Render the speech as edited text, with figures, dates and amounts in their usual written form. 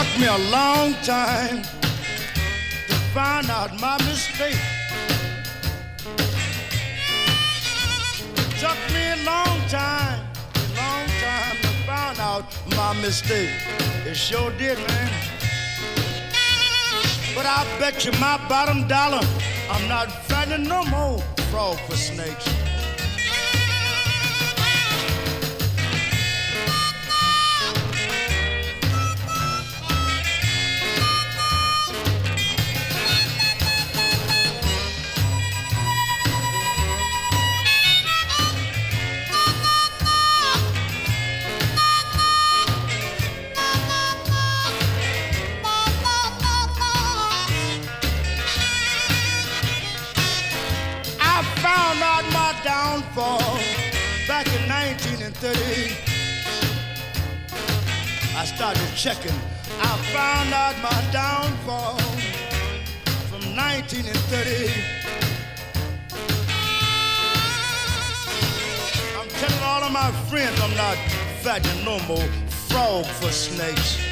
Took me a long time to find out my mistake. Took me a long time to find out my mistake. It sure did, man. But I bet you my bottom dollar, I'm not fighting no more frog for snakes. Downfall back in 1930. I started checking. I found out my downfall from 1930. I'm telling all of my friends I'm not fighting no more frog for snakes.